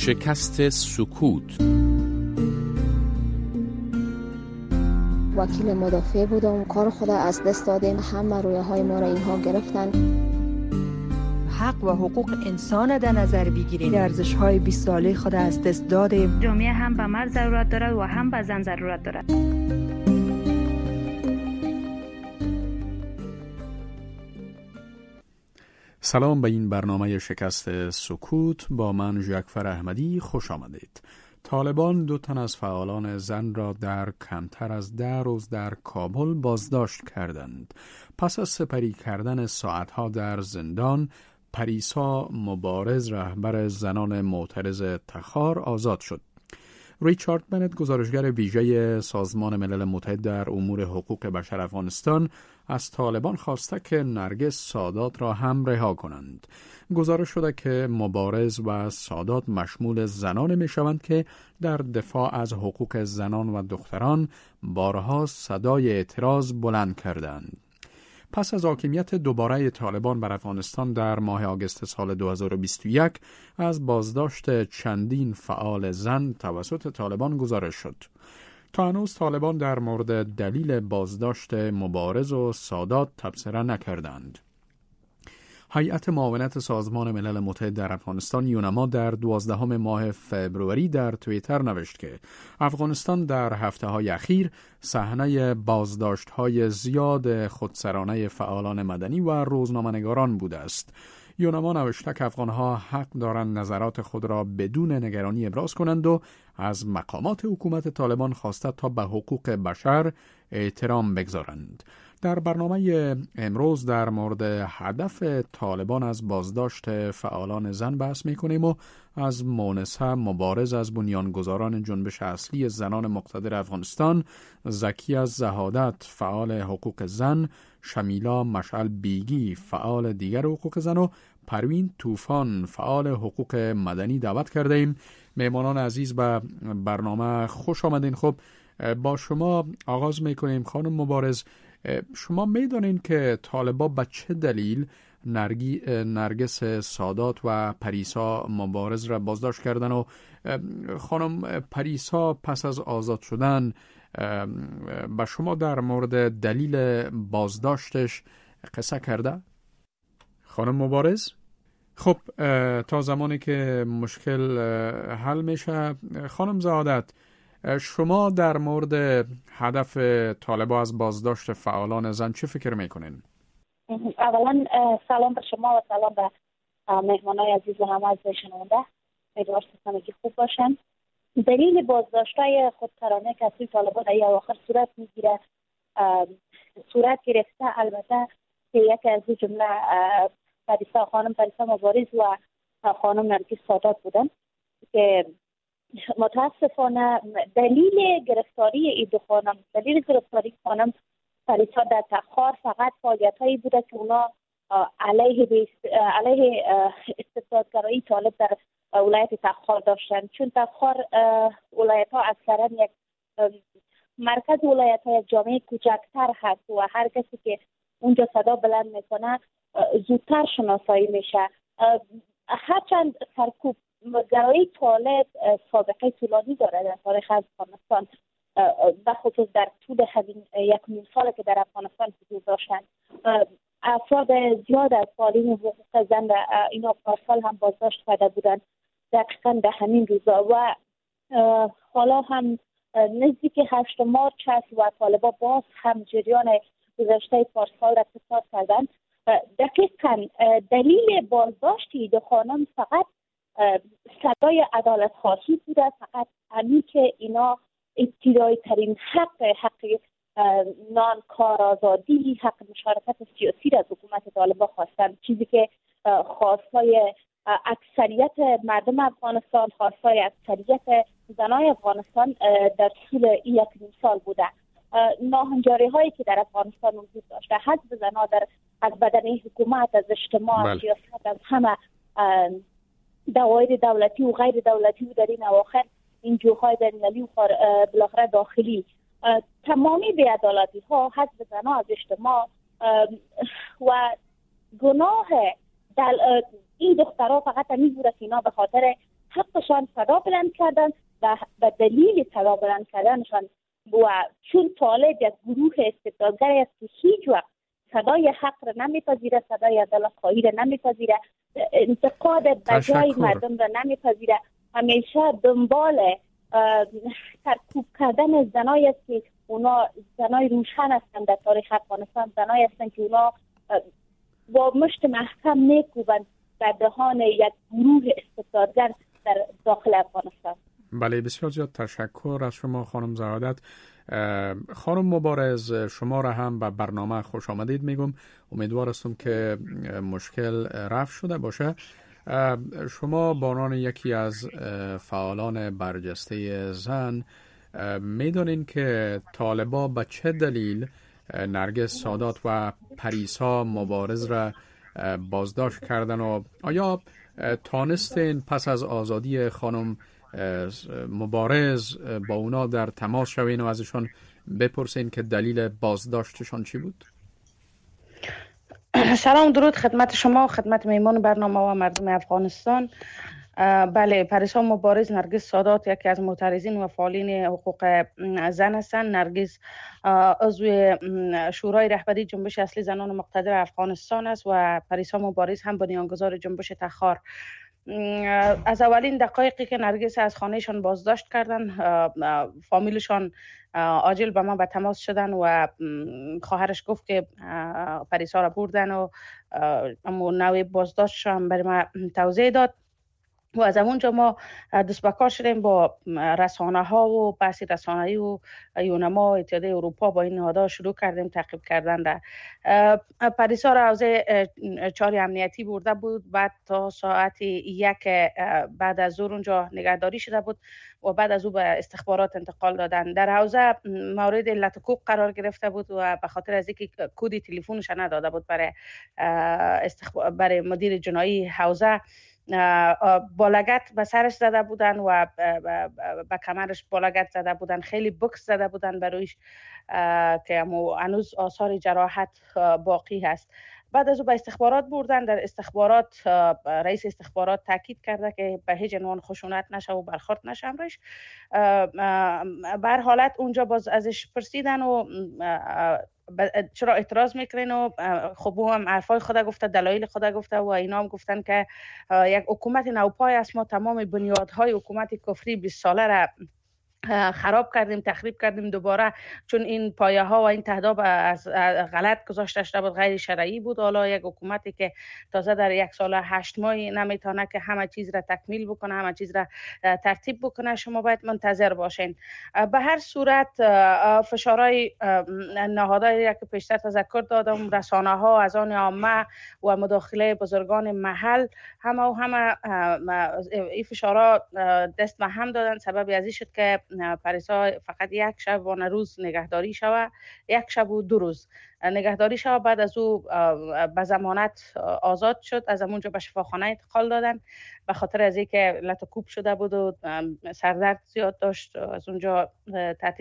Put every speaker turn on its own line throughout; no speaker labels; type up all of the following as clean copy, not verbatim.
شکست سکوت.
وکیل مدافع بودم، کار خود از دست دادیم، همه رویاهای ما را اینها گرفتن.
حق و حقوق انسان در نظر بگیریم، ارزش‌های 20 ساله خود از دست دادیم.
جامعه هم به مرد ضرورت دارد و هم به زن ضرورت دارد.
سلام به این برنامه شکست سکوت. با من جعفر احمدی خوش آمدید. طالبان 2 تن از فعالان زن را در کمتر از 10 روز در کابل بازداشت کردند. پس از سپری کردن ساعتها در زندان، پریسا مبارز رهبر زنان معترض تخار آزاد شد. ریچارد بنت گزارشگر ویژه سازمان ملل متحد در امور حقوق بشر افغانستان از طالبان خواسته که نرگس سادات را هم رها کنند. گزارش شده که مبارز و سادات مشمول زنان می شوند که در دفاع از حقوق زنان و دختران بارها صدای اعتراض بلند کردند. پس از حاکمیت دوباره طالبان بر افغانستان در ماه آگوست سال 2021 از بازداشت چندین فعال زن توسط طالبان گزارش شد. تا هنوز طالبان در مورد دلیل بازداشت مبارز و سادات تبصره نکردند. هیئت معاونت سازمان ملل متحد در افغانستان یونما در 12 ماه فوریه در توییتر نوشت که افغانستان در هفته‌های اخیر صحنه بازداشت‌های زیاد خودسرانه فعالان مدنی و روزنامه‌نگاران بوده است. یونما نوشته که افغان‌ها حق دارند نظرات خود را بدون نگرانی ابراز کنند و از مقامات حکومت طالبان خواسته تا به حقوق بشر احترام بگذارند. در برنامه امروز در مورد هدف طالبان از بازداشت فعالان زن بحث می‌کنیم و از مونسه مبارز از بنیانگذاران جنبش اصلی زنان مقتدر افغانستان، زکی از زهادت فعال حقوق زن، شمیلا مشعل بیگی فعال دیگر حقوق زن و پروین طوفان فعال حقوق مدنی دعوت کرده ایم. مهمانان عزیز به برنامه خوش آمدین. خب با شما آغاز می‌کنیم. خانم مبارز، شما میدونین که طالبان به چه دلیل نرگس سادات و پریسا مبارز را بازداشت کردن و خانم پریسا پس از آزاد شدن به شما در مورد دلیل بازداشتش قصه کرده؟ خانم مبارز؟ خب تا زمانی که مشکل حل میشه، خانم زهادت، شما در مورد هدف طالبان از بازداشت فعالان زن چه فکر میکنین؟
اولا سلام به شما و سلام به مهمانای عزیز و همه از شنونده. امیدوارم که خوب باشن. دلیل بازداشت‌های خودسرانه که از طالبان در اواخر صورت گرفته، البته که یکی از این جمله خانم پریسا مبارز و خانم نرگس سادات بودن که متاسفانه دلیل گرفتاری خانم پریسا در تخار فقط فعالیت‌هایی بوده که اونا علیه استبدادگرایی طالب در ولایت تخار داشتن، چون تخار ولایت‌ها اکثرا یک مرکز ولایت‌های جامعه کوچکتر هست و هر کسی که اونجا صدا بلند میکنه زودتر شناسایی میشه. هرچند سرکوب گرایی طالب سابقه طولانی داره در تاریخ افغانستان، بخصوص در طول همین 1.5 سال که در افغانستان حضور داشتن. افراد زیاد از فعالین حقوق زن اینا پارسال هم بازداشت کرده بودن دقیقا در همین روزا و حالا هم نزدیک 8 مارچ هست و طالبان باز هم جریان گذشته پارسال را تکرار کردن. دقیقا دلیل بازداشت 2 خانم فقط صدای عدالت خواهی بوده، فقط همین که اینا ابتدایی ترین حق نان کار آزادی، حق مشارکت سیاسی را از حکومت طالبان خواستن، چیزی که خواستای اکثریت مردم افغانستان، خواستای اکثریت زنای افغانستان در طول این 1.5 سال بوده. ناهنجاری هایی که در افغانستان وجود داشته، حذف زنها از بدن حکومت، از اجتماع، از سیاست، از همه دوایر دولتی و غیر دولتی و در این اواخر این جوهای بین‌المللی و بالاخره داخلی، تمامی بی‌عدالتی ها، حذف زنها از اجتماع و گناه این دخترها فقط همین بوده که اینا به خاطر حقشان صدا بلند کردن و به دلیل صدا بلند کردنشان و چون طالب یک گروه استبدادگر است که هیچ وقت صدای حق را نمیپذیره، صدای عدالت‌خواهی را نمیپذیره، انتقاد بجای مردم را نمیپذیره، همیشه دنبال سرکوب کردن زنایی است که اونا زنای روشن هستند در تاریخ افغانستان، زنایی هستند که اونا با مشت محکم میکوبند در دهان یک گروه استبدادگر در داخل افغانستان.
بله، بسیار زیاد تشکر از شما خانم زهادت. خانم مبارز، شما را هم به برنامه خوش آمدید میگم. امیدوار هستم که مشکل رفع شده باشه. شما به عنوان یکی از فعالان برجسته زن میدونین که طالبا به چه دلیل نرگس سادات و پریسا مبارز را بازداشت کردن و آیا تانستین پس از آزادی خانم مبارز با اونا در تماس شوین و ازشان بپرسین که دلیل بازداشتشان چی بود؟
سلام، درود خدمت شما و خدمت میمان برنامه و مردم افغانستان. بله، پریسا مبارز نرگس سادات یکی از معترضین و فعالین حقوق زن هستند. نرگس عضو شورای رهبری جنبش اصلی زنان مقتدر افغانستان است و پریسا مبارز هم بنیانگذار جنبش تخار. از اولین دقایقی که نرگس از خانهشان بازداشت کردن، فامیلشان عاجل به ما به تماس شدن و خواهرش گفت که پریسا را بردن و نوع بازداشتش هم برای ما توضیح داد و از اونجا ما دست به کار شدیم با رسانه ها و بحث رسانه‌ای و یونما اتحادیه اروپا. با این نهادها شروع کردیم تعقیب کردن را. پریسا را حوزه 4 امنیتی برده بود، بعد تا ساعت 1 بعد از ظهر اونجا نگهداری شده بود و بعد از او به استخبارات انتقال دادن. در حوزه مورد لطکوب قرار گرفته بود و به خاطر از اینکه کد تلفنش نداده بود برای مدیر جنایی حوزه، با لگد به سرش زده بودن و به کمرش با لگد زده بودن، خیلی بکس زده بودن برویش که هنوز آثار جراحت باقی هست. بعد از او به استخبارات بردن. در استخبارات رئیس استخبارات تاکید کرده که به هیچ عنوان خشونت نشه و برخورد نشه امرش. بر حالت اونجا باز ازش پرسیدن و چرا اعتراض میکنین و خب او هم حرفای خود گفته، دلایل خود گفته و اینا هم گفتن که یک حکومت نوپای است، ما تمام بنیادهای حکومت کفری 20 ساله را خراب کردیم، تخریب کردیم دوباره، چون این پایه ها و این تهداب از غلط گذاشته شده بود، غیر شرعی بود. حالا یک حکومتی که تازه در 1 سال 8 ماهی نمیتونه که همه چیز را تکمیل بکنه، همه چیز را ترتیب بکنه، شما باید منتظر باشین. به هر صورت فشارهای نهادهایی که پیشتر تذکر دادم، رسانه ها، از آن عامه و مداخله بزرگان محل، همه این فشارها دست به هم دادن. سبب از این شد که پریسا فقط 1 شب و روز نگهداری شود، 1 شب و 2 روز نگهداری شود. بعد از او به ضمانت آزاد شد. از اونجا به شفاخانه انتقال دادن به خاطر از اینکه لطکوب شده بود و سردرد زیاد داشت. از اونجا تحت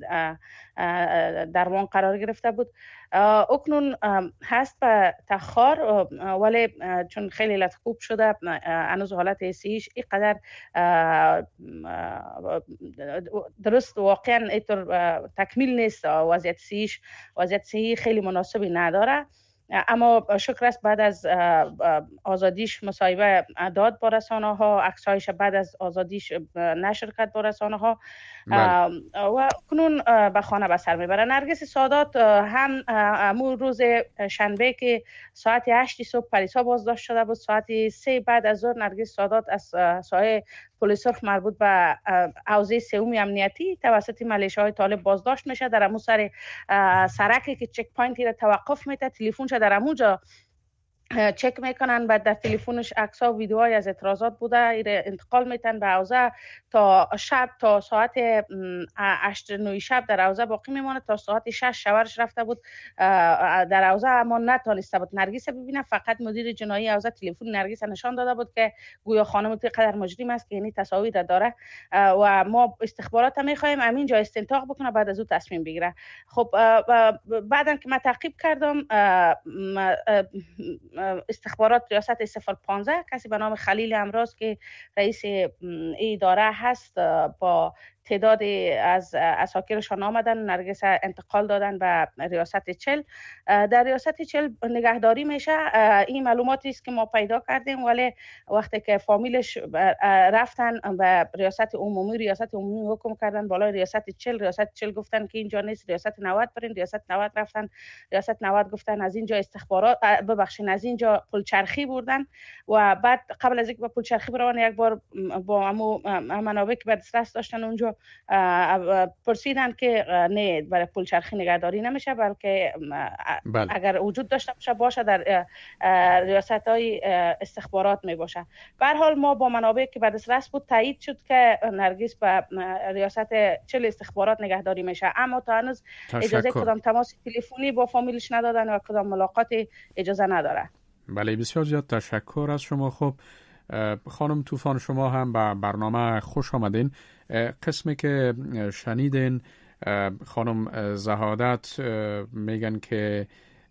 درمان قرار گرفته بود. اکنون هست به تخار، ولی چون خیلی لطکوب شده هنوز حالت صحیش اینقدر درست واقعا اینطور تکمیل نیست. وضعیت صحیش، وضعیت صحی خیلی مناسبی نداره، اما شکر است بعد از آزادیش مصاحبه داد با رسانه ها، عکسایش بعد از آزادیش نشر کرد با رسانه ها و کنون به خانه به سر میبره. نرگس سادات هم امور روز شنبه که ساعت 8 صبح پریسا بازداشت شده بود، ساعت 3 بعد از ظهر نرگس سادات از سایه پلیس سرخ مربوط به حوزه 3 امنیتی توسط ملیشه‌های طالب بازداشت میشه. در امو سر سرکی که چک پوینتی را توقف میده، تلفنش در اموجا چک میکنن، بعد در تلفنش عکس ها و ویدیوهای از اعتراضات بوده، انتقال میتن به حوزه تا شب، تا ساعت 8-9 شب در حوزه باقی میمونه. تا ساعت 6 شوهرش رفته بود در حوزه اما نتونسته بود نرگس ببینه. فقط مدیر جنایی حوزه تلفن نرگس نشان داده بود که گویا خانم قدر مجرم است که یعنی تصاویر داره و ما استخبارات هم میخوایم همینجا استنتاق بکنه، بعد از او تصمیم بگیره. خب بعدن که من تعقیب کردم استخبارات ریاست 015 کسی به نام خلیل امراض که رئیس اداره هست با تعدادی از اساکرشان آمدن نرگس انتقال دادن به ریاست 40. در ریاست 40 نگهداری میشه. این معلوماتی است که ما پیدا کردیم، ولی وقتی که فامیلش رفتن به ریاست عمومی حکم کردن بالای ریاست 40. ریاست 40 گفتن که اینجا نیست، ریاست 90 برین. ریاست 90 رفتن، ریاست 90 گفتن از اینجا استخبارات از اینجا پلچرخی بردن و بعد قبل از اینکه به پلچرخی برون یک بار با منابع که به دسترس داشتن اونجا پرسیدن که نه، برای پلچرخی نگهداری نمیشه، بلکه اگر وجود داشته باشه در ریاست‌های استخبارات می باشه. به هر حال ما با منابع که به دسترس بود تایید شد که نرگس به ریاست 40 استخبارات نگهداری میشه، اما تا هنوز اجازه کدام تماس تلفنی با فامیلش ندادن و کدام ملاقات اجازه نداره.
بله، بسیار زیاد تشکر از شما. خب خانم طوفان، شما هم به برنامه خوش آمدین. قسمی که شنیدین خانم زهادت میگن که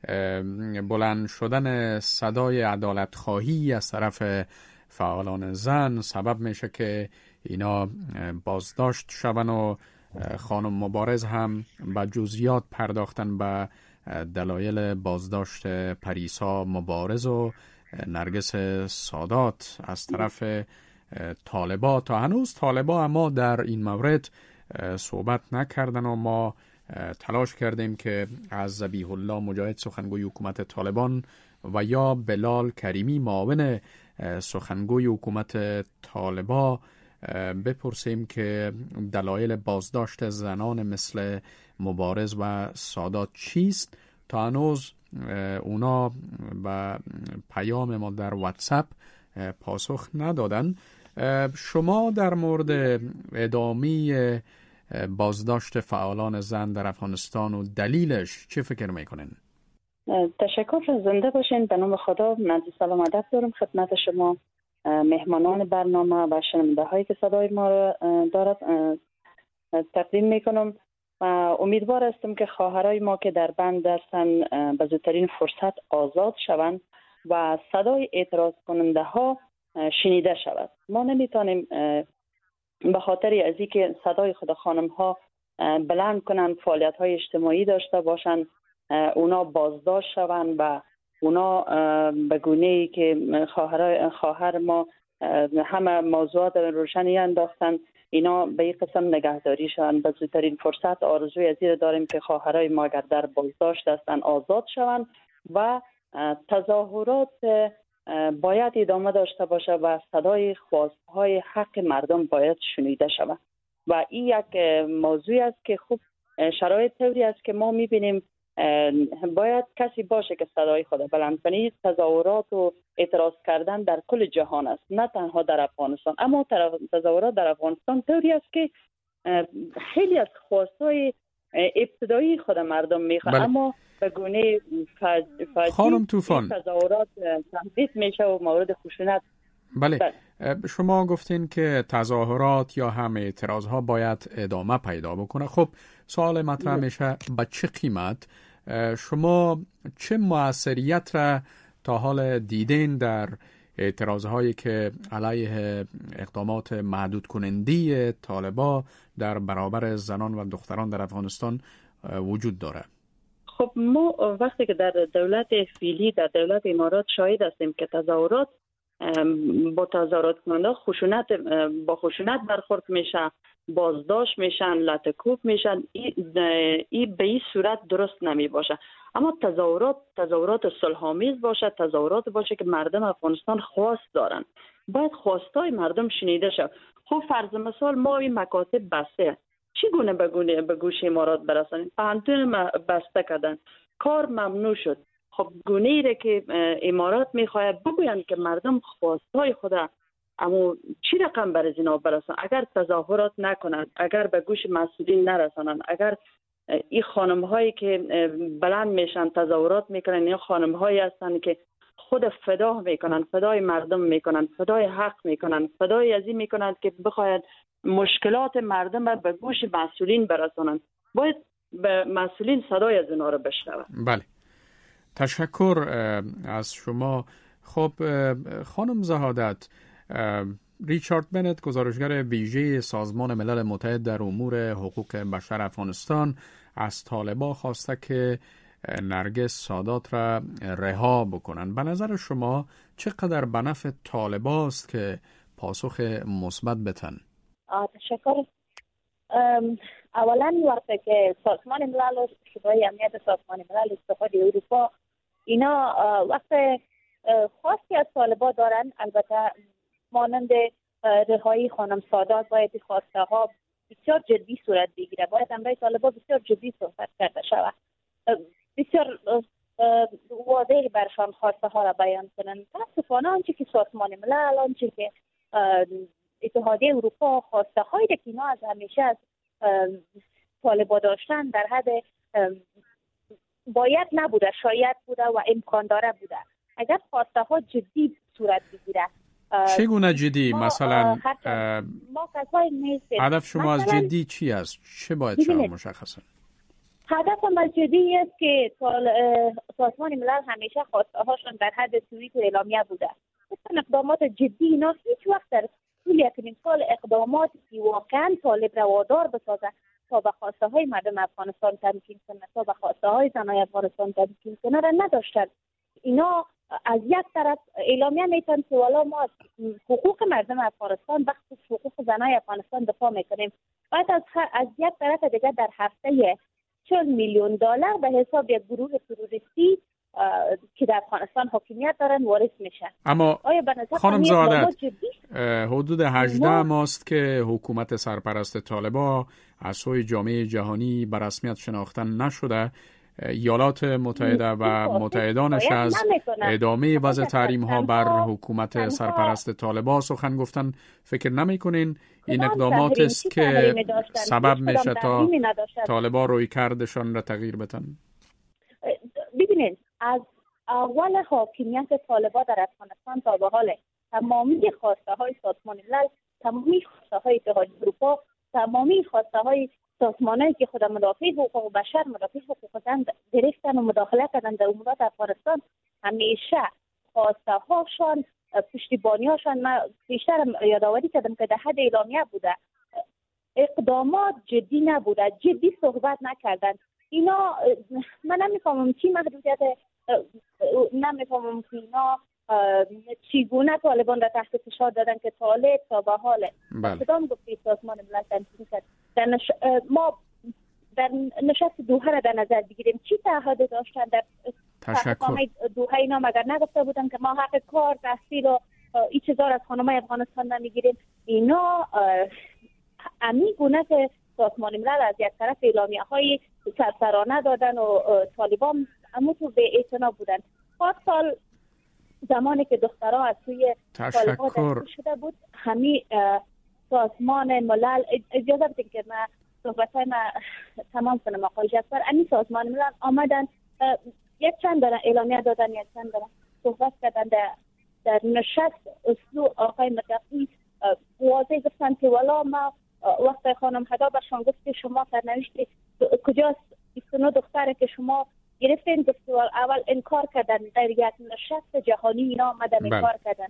بلند شدن صدای عدالت خواهی از طرف فعالان زن سبب میشه که اینا بازداشت شون و خانم مبارز هم به جزئیات پرداختن به دلایل بازداشت پریسا مبارز و نرگس سادات از طرف طالبا. تا هنوز طالبا اما در این مورد صحبت نکردن و ما تلاش کردیم که از ذبیح الله مجاهد سخنگوی حکومت طالبان و یا بلال کریمی معاون سخنگوی حکومت طالبا بپرسیم که دلایل بازداشت زنان مثل مبارز و سادات چیست. تا هنوز اونا به پیام ما در واتساپ پاسخ ندادن. شما در مورد ادامه بازداشت فعالان زن در افغانستان و دلیلش چه فکر میکنین؟
تشکر، زنده باشین. به نام خدا نزد سلام ادب دارم خدمت شما مهمانان برنامه و شنونده هایی که صدای ما را دارد تقدیم میکنم. امیدوار هستم که خواهرای ما که در بند هستند به زودترین فرصت آزاد شوند و صدای اعتراض کننده ها شنیده شود. ما نمیتونیم به خاطر از اینکه صدای خود خانم ها بلند کنند، فعالیت های اجتماعی داشته باشند، اونا بازداشت شوند و اونا به گونه‌ای که خواهر ما همه موضوعات روشنی انداختن اینا به این قسم نگهداری شوند. به زودترین فرصت آرزوی از این داریم که خواهرای ما اگر در بازداشت هستند آزاد شوند و تظاهرات باید ادامه داشته باشه و صدای خواستهای حق مردم باید شنیده شود و این یک موضوعی است که خوب شرایط طوری است که ما میبینیم باید کسی باشه که صدای خود بلند کنه. تظاهرات و اعتراض کردن در کل جهان است، نه تنها در افغانستان، اما تظاهرات در افغانستان طوری است که خیلی از خواستهای ابتدایی خود مردم میخواد اما به گونه
خانم طوفان
تظاهرات تمدید میشه و مورد خشونت.
بله. شما گفتین که تظاهرات یا هم اعتراض ها باید ادامه پیدا بکنه. خب سوال مطرح میشه به چه قیمت؟ شما چه موثریت را تا حال دیدین در اعتراض هایی که علیه اقدامات محدود کنندی طالبا در برابر زنان و دختران در افغانستان وجود داره؟
خب ما وقتی که در دولت فعلی در دولت امارات شاهد هستیم که تظاهرات با تظاهرات کننده با خشونت برخورد میشه، بازداشت میشن، لطکوب میشن. این به این صورت درست نمی باشه. اما تظاهرات صلح‌آمیز باشه، تظاهرات باشه که مردم افغانستان خواست دارن، باید خواستای مردم شنیده شه. خب فرض مثال ما این مکاتب بسته، چگونه به گوش امارات برسانیم؟ پانتون بسته کردن، کار ممنوع شد. خب گونه‌ای را که امارات میخواهد بگویند که مردم خواستای خود اما چی رقم بر اینا برسان. اگر تظاهرات نکنند، اگر به گوش مسئولین نرسانند، اگر این خانم هایی که بلند میشن تظاهرات میکنن، این خانم هایی هستند که خود فدا میکنن، فدای مردم میکنن، فدای حق میکنن، فدای از این میکنن که بخواید مشکلات مردم را به گوش مسئولین برسانند. باید به مسئولین صدای از اینا رو بشنوند.
بله، تشکر از شما. خب خانم زهادت، ریچارد بنت، گزارشگر ویژه سازمان ملل متحد در امور حقوق بشر افغانستان، از طالبان خواسته که نرگس سادات را رها بکنن. به نظر شما چقدر به نفع طالبان است که پاسخ مثبت بدن؟
تشکر. اولا وقتی که سازمان ملل و شورای امنیت سازمان ملل، اتحاد اروپا، اینا وقت خاصی از طالبان دارن، البته مانند رهایی خانم سادات باید خواسته ها بسیار جدی صورت بگیره، باید امرای طالبان بسیار جدی صحبت کرده شود، بسیار واضح برشان خواسته ها را بیان کنند. متاسفانه آنچه که سازمان ملل، آنچه که اتحادیه اروپا خواسته هایی که اینا از همیشه از طالبان داشتن در حد باید نبوده، شاید بوده و امکان داره بوده. اگر خواسته ها جدی صورت بگیره،
چگونه جدی؟ مثلا
ما کسایی نیستیم.
هدف شما از جدی چی است؟ چه باید شما مشخصا؟
هدف از جدی است که سازمان ملل همیشه خواسته هاشون در حد توییت و اعلامیه بوده. مثلا اقدامات جدی اینا هیچ وقت در طول یک سال اقداماتی که واقعا طالب را وادار بسازه تا به خواسته های مردم افغانستان تمکین کنه، تا به خواسته های زنای افغانستان تمکین کنه را نداشتن. اینا از یک طرف اعلامیه میتن که والا ما از حقوق مردم افغانستان، بخصوص حقوق زنای افغانستان دفاع میکنیم. بعد از یک طرف دیگه در هفته 40 میلیون دلار به حساب یک گروه تروریستی که در افغانستان حاکمیت دارن وارد میشه.
اما خانم زهادت، حدود 18 ماست که حکومت سرپرست طالبان از سوی جامعه جهانی به رسمیت شناخته نشده. ایالات متحده و متحدانش از ادامه وضع تحریم ها بر حکومت سرپرست طالبان سخن گفتن. فکر نمی‌کنین این اقدامات است که سبب میشه تا طالبان روی کردشان را تغییر بدن؟
ببینید، از اول حاکمیت طالبان در افغانستان تا به حال تمامی خواسته های سازمان ملل، تمامی خواسته های اتحادیه اروپا، تمامی خواسته های سازمانایی که خود مدافع حقوق بشر، مدافع حقوق زن گرفتن و مداخله کردن در امورات افغانستان، همیشه خواسته هاشان، پشتیبانی هاشان، من بیشتر یادآوری کردم که در حد اعلامیه بوده، اقدامات جدی نبوده، جدی صحبت نکردن. اینا من نمیفهمم چی محدودیت، نمیفهمم که اینا چگونه طالبان را تحت فشار دادن که طالب تا به حال کدام گفته سازمان ملل تنظیم کرد. ما در نشست دوحه را در نظر بگیریم، چی تعهد داشتن در تحقیقات دوحه؟ اینا مگر نگفته بودن که ما حق کار، تحصیل و این چیزا از خانمای افغانستان نمیگیریم؟ اینا امی گونه که سازمان ملل از یک طرف اعلامیه های سرسرانه دادن و طالبان اما تو به اعتنا بودن. سال زمانی که دخترها از سوی طالبان دستگیر شده بود، همین سازمان ملل، اجازه بدید که من صحبتای من تمام کنم آقای جعفر، همین سازمان ملل آمدن یک چند دارن اعلامیه دادن، یک چند دارن صحبت کردن در نشست اسلو. آقای متقی واضح گفتن که والا ما وقت خانم هدا برشان گفت که شما سرنوشت کجاست 29 دختره که شما گرفتین، گفت اول انکار کردن در یک نشست جهانی، اینا آمدن انکار کردن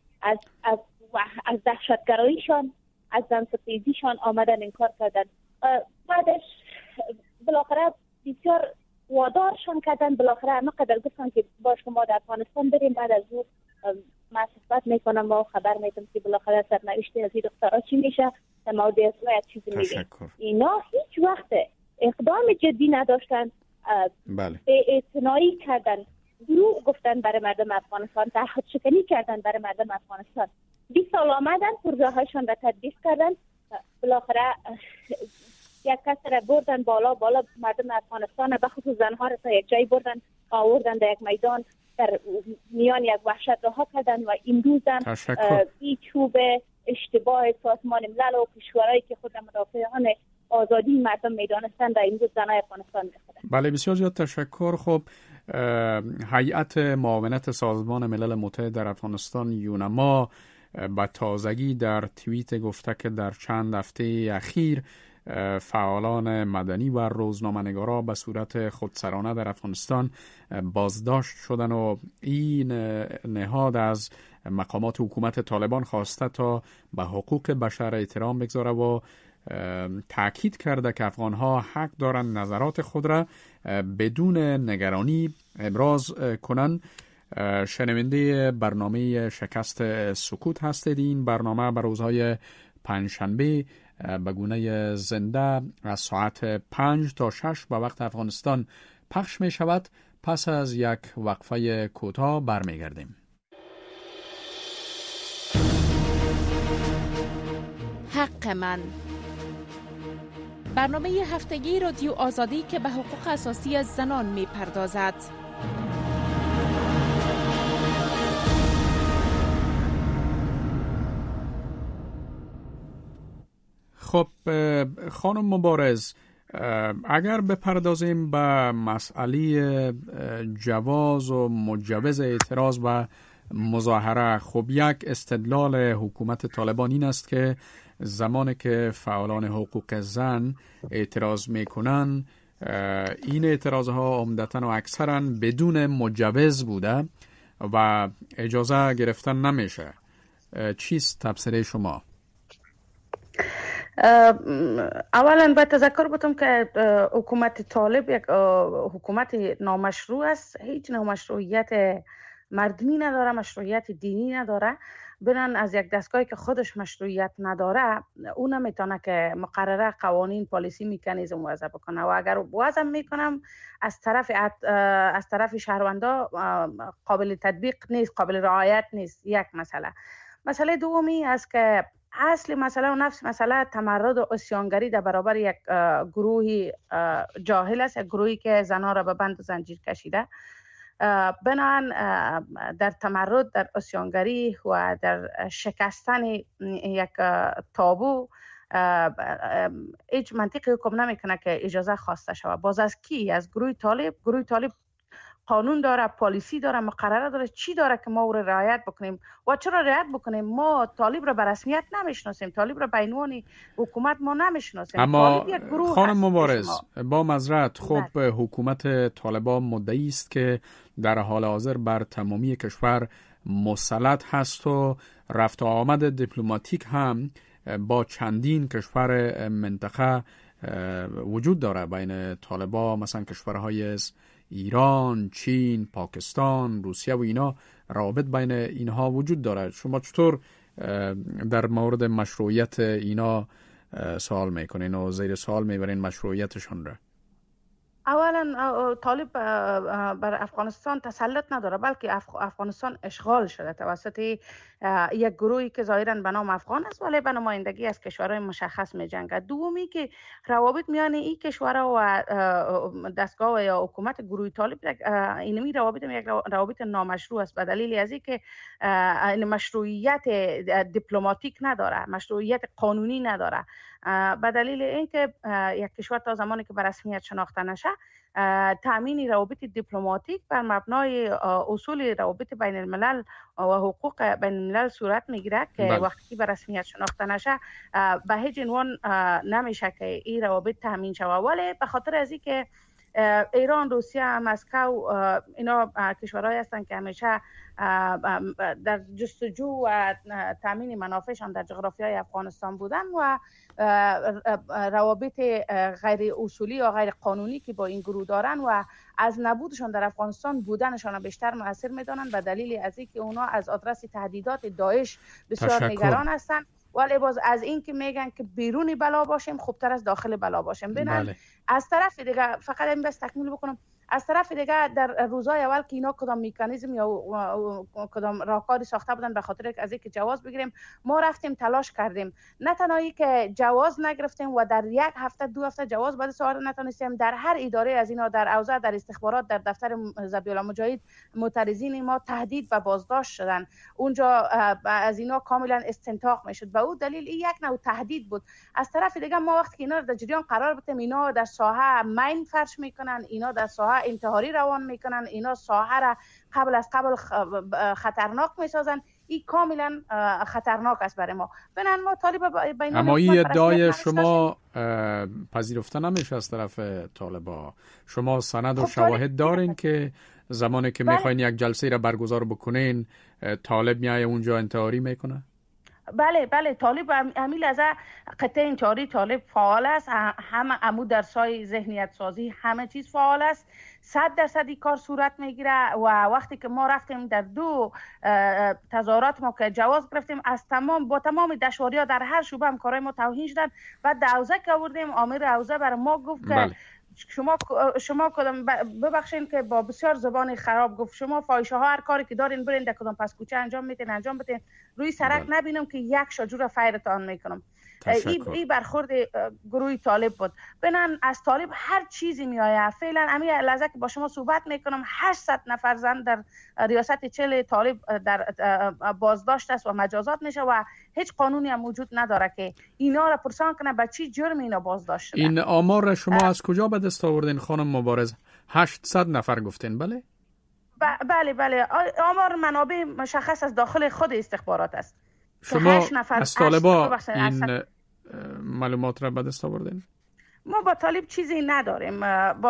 از دهشتگراییشان، از زنستیزیشان آمدن انکار کردن. بعدش بالاخره بسیار وادارشان کردن، بالاخره همه قدر گفتن که با شما در افغانستان بریم. بعد از او من صحبت میکنم و خبر میدم که بالاخره سرنوشت از این دخترها چی میشه، در مورد اسرائیل یک چیزی میگه. اینا هیچ وقت اقدام جدی نداشتن، به اعتنایی کردن، دروغ گفتن برای مردم افغانستان، تعهد شکنی کردن برای مردم افغانستان. 20 سال آمدن، پروژه هایشان را تطبیق کردن، بالاخره یک کس را بردن بالا مردم افغانستان، بخصوص زنها را تا یک جایی بردن، آوردن در یک میدان، در میان یک وحشت رها کردن و امروز هم این چوب اشتباه سازمان ملل و کشورهایی که خود مدافعان آزادی مردم میدانستند در امروز زنای افغانستان میخوادن.
بله، بسیار زیاد تشکر. خب هیئت معاونت سازمان ملل متحد در افغانستان یونما با تازگی در توییت گفته که در چند هفته اخیر فعالان مدنی و روزنامه‌نگارا به صورت خودسرانه در افغانستان بازداشت شدن و این نهاد از مقامات حکومت طالبان خواسته تا به حقوق بشر احترام بگذاره و تأکید کرده که افغانها حق دارند نظرات خود را بدون نگرانی ابراز کنند. شنونده برنامه شکست سکوت هستید. این برنامه بر روزهای پنجشنبه به گونه زنده از ساعت 5 تا 6 به وقت افغانستان پخش می شود. پس از یک وقفه کوتاه برمیگردیم.
حق من، برنامه هفتگی رادیو آزادی که به حقوق اساسی از زنان می پردازد.
خب خانم مبارز، اگر بپردازیم به مسئله جواز و مجوز اعتراض و مظاهره، خب یک استدلال حکومت طالبان این است که زمانی که فعالان حقوق زن اعتراض میکنن این اعتراض ها عمدتاً و اکثراً بدون مجوز بوده و اجازه گرفتن نمیشه. چیست تبصره شما؟
اولا باید تذکر بدم که حکومت طالب یک حکومت نامشروع است. هیچ مشروعیت مردمی نداره، مشروعیت دینی نداره. بنان از یک دستگاهی که خودش مشروعیت نداره اون نمیتونه که مقرره قوانین پالیسی میکانیزم وضع بکنه و اگر وضع میکنم از طرف شهروندا قابل تطبیق نیست، قابل رعایت نیست. یک مسئله دومی است که اصل مسئله و نفس مسئله تمرد و عصیانگری در برابر یک گروهی جاهل است، یک گروهی که زنها را به بند و زنجیر کشیده. بنابراین در تمرد، در عصیانگری و در شکستن یک تابو هیچ منطقی حکم نمیکنه که اجازه خواسته شود. باز از کی؟ از گروه طالب قانون داره، پالیسی داره، مقرره داره. چی داره که ما او را رعایت بکنیم و چرا رعایت بکنیم؟ ما طالب را به رسمیت نمیشناسیم، طالب را به عنوان حکومت ما نمیشناسیم.
اما خانم مبارز با معذرت، خب حکومت طالبان مدعی است که در حال حاضر بر تمامی کشور مسلط هست و رفت و آمد دیپلماتیک هم با چندین کشور منطقه وجود داره بین طالبان، مثلا کشورهای ایران، چین، پاکستان، روسیه و اینا. روابط بین اینها وجود داره. شما چطور در مورد مشروعیت اینا سوال میکنین و زیر سوال میبرین مشروعیتشون را؟
اولا طالب بر افغانستان تسلط نداره، بلکه افغانستان اشغال شده توسط یک گروهی که ظاهراً به نام افغان است ولی به نمایندگی از کشورهای مشخص می جنگد. دومی که روابط میان این کشورها و دستگاه یا حکومت گروه طالب اینمی روابط نامشروع است به دلیل از اینکه مشروعیت دیپلماتیک نداره، مشروعیت قانونی نداره. به دلیل اینکه یک کشور تا زمانی که به رسمیت شناخته نشه تامین روابط دیپلماتیک بر مبنای اصول روابط بین الملل و حقوق بین الملل صورت میگیره که وقتی به رسمیت شناخته نشه به هیچ عنوان نمیشه که این روابط تامین شود. ولی به خاطر از اینکه ایران، روسیه، مسکو اینا کشورهایی هستند که همیشه در جستجو و تامین منافعشان در جغرافیای افغانستان بودن و روابط غیر اصولی یا غیر قانونی که با این گروه دارن و از نبودشان در افغانستان بودنشان بیشتر مؤثر میدانند به دلیل از اینکه اونا از آدرس تهدیدات داعش بسیار نگران هستند. ولی باز از این که میگن که بیرونی بلا باشیم خوبتر از داخل بلا باشیم. ببینن از طرف دیگه فقط این بس تکمیل بکنم، از طرف دیگه در روزهای اول که اینا کدام میکانیزم یا کدام راهکاری ساخته بودن به خاطر از اینکه جواز بگیریم، ما رفتیم تلاش کردیم. نه تنهایی که جواز نگرفتیم و در یک هفته دو هفته جواز بعد سوار نتونستیم. در هر اداره از اینا، در اوضاع، در استخبارات، در دفتر ذبیح المجاهد معترضین ما تهدید و بازداشت شدن. اونجا از اینا کاملا استنطاق میشد. به اون دلیل این یک نوع تهدید بود. از طرف دیگه ما وقتی اینا در جریان قرار بدیم، اینا در ساحه مین فرش میکنن، اینا در ساحه انتحاری روان میکنن، اینا ساحه را قبل خطرناک میسازن. این کاملا خطرناک است برای ما. بنابراین ما طالب بین
اما این ادعای شما پذیرفته نمیشه از طرف طالبا. شما سند و شواهد دارین که زمانی که میخواین یک جلسه را برگزار بکنین طالب میایه اونجا انتحاری میکنه؟
بله طالب همین از قطعه انتحاری طالب فعال است. همه عمود در سای ذهنیت سازی همه چیز فعال است. 100% این کار صورت میگیره و وقتی که ما رفتیم در 2 تظاهرات ما که جواز گرفتیم از با تمام دشواری‌ها در هر شعبه همکارای ما توهین شدن و دوزه که آوردیم. آمر حوزه برای ما گفت که شما کدام ببخشین که با بسیار زبان خراب گفت شما فاحشه ها هر کاری که دارین برین در کدام پس کوچه انجام بدین روی سرک نبینم که یک شجور فایرتان میکنم. این برخورد گروه طالب بود. بنان از طالب هر چیزی میآید. فعلا همین لحظه که با شما صحبت میکنم 800 نفر زن در ریاست چل طالب در بازداشت است و مجازات میشه و هیچ قانونی هم وجود نداره که اینا را پرسان کنه به چی جرم اینا بازداشت شدن.
این آمار شما از کجا به دست آوردین خانم مبارز؟ 800 نفر گفتین بله؟
بله آمار منابع مشخص از داخل خود استخبارات است.
شما از طالبا این معلومات را به دست آوردین؟
ما با طالب چیزی نداریم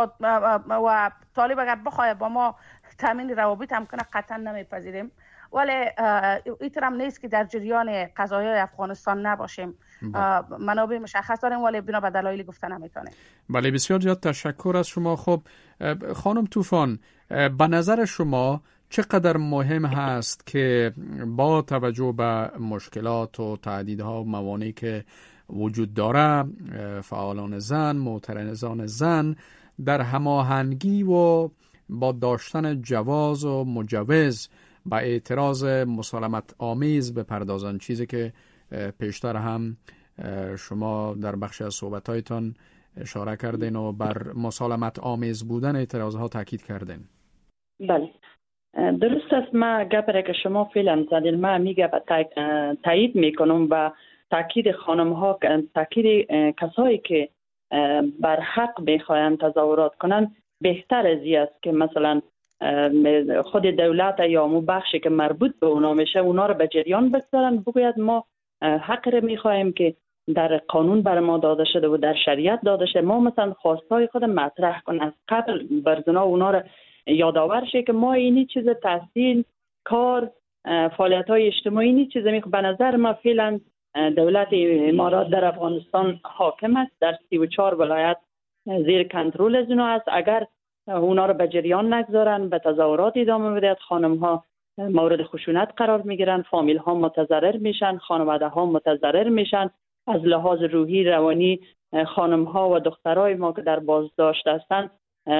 و طالب اگر بخواه با ما تامین روابط هم کنه قطعا نمیپذیریم، ولی ایترم نیست که در جریان قضایای افغانستان نباشیم. منابع مشخص داریم ولی بنا به دلایل گفتن نمیتونیم.
بله بسیار زیاد تشکر از شما. خب خانم طوفان، به نظر شما چقدر مهم هست که با توجه به مشکلات و تهدیدها و موانعی که وجود داره فعالان زن، معترضان زن در هماهنگی و با داشتن جواز و مجوز با اعتراض مسالمت آمیز بپردازن، چیزی که پیشتر هم شما در بخش از صحبتایتان اشاره کردین و بر مسالمت آمیز بودن اعتراضها تاکید کردین؟
بله درست است. ما گپره که شما فعلا زدین ما میگه تایید میکنم و تاکید خانم ها، تاکید کسایی که بر حق بخواین تظاهرات کنن بهتر از این است که مثلا خود دولت یا مو بخشی که مربوط به اونا میشه اونا رو به جریان بگذارن، بگوید ما حق رو میخوایم که در قانون بر ما داده شده و در شریعت داده شده. ما مثلا خواستای خود مطرح کن از قبل برزنا اونا رو یادآور شه که ما اینی چیز تحصیل کار فعالیت های اجتماعی اینی چیز به نظر ما فعلا دولت امارات در افغانستان حاکم است، در 34 ولایت زیر کنترل از اونا است. اگر اونا رو به جریان نگذارن به تظاهرات ادامه بدهد، خانم ها مورد خشونت قرار میگیرن، فامیل ها متضرر میشن، خانواده ها متضرر میشن. از لحاظ روحی روانی خانم ها و دخترای ما که در بازداشت هستند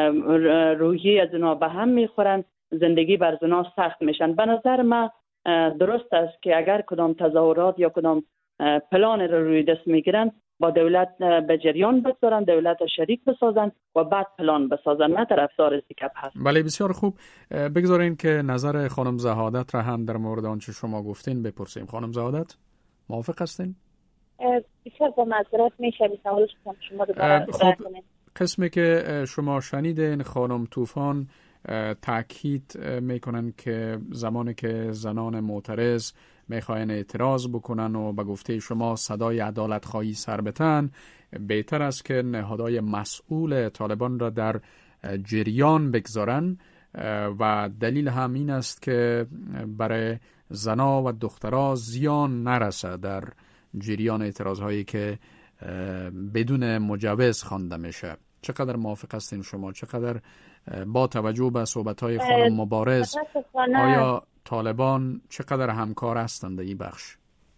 روحی از اونا به هم میخورن، زندگی بر اونا سخت میشن. به نظر من درست است که اگر کدام تظاهرات یا کدام پلان رو روی دست میگیرن با دولت به جریان بگذارن، دولت شریک بسازن و بعد پلان بسازن. نه طرفدار سیکپ هست.
بله بسیار خوب. بگذارین که نظر خانم زهادت را هم در مورد آنچه شما گفتین بپرسیم. خانم زهادت موافق هستین؟
بسیار با معذرت میشه سوالش شما دوباره کنید.
قسمی که شما شنیدین خانم طوفان تاکید میکنن که زمانی که زنان معترض میخواین اعتراض بکنن و به گفته شما صدای عدالت خواهی سر بتن، بهتر است که نهادهای مسئول طالبان را در جریان بگذارن و دلیل هم این است که برای زنا و دخترها زیان نرسه در جریان اعتراض هایی که بدون مجوز خوانده میشه. چقدر موافق هستین شما؟ چقدر با توجه به صحبت‌های خانم مبارز آیا طالبان چقدر همکار هستند در این بخش؟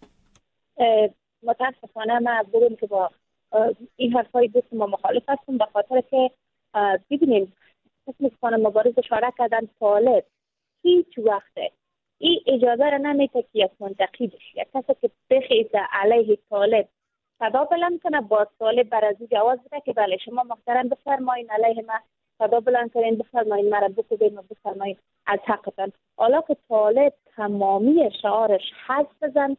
متاسفانه من بگم که با این حرفای دوست ما مخالف هستم، به خاطر که ببینیم قسم خانم مبارز اشاره کردن طالب هیچ وقت این اجازه را نمیده که یک منتقدش یک کسی که بخیزه علیه طالب صدا بلند کنه با طالب بر از جواز بده که بله شما محترم بفرمایین علیه من صدا بلند کنین، بفرمایین مرا بکوبین و بفرمایین از حقتان. حالا که طالب تمامی شعارش حذف بزن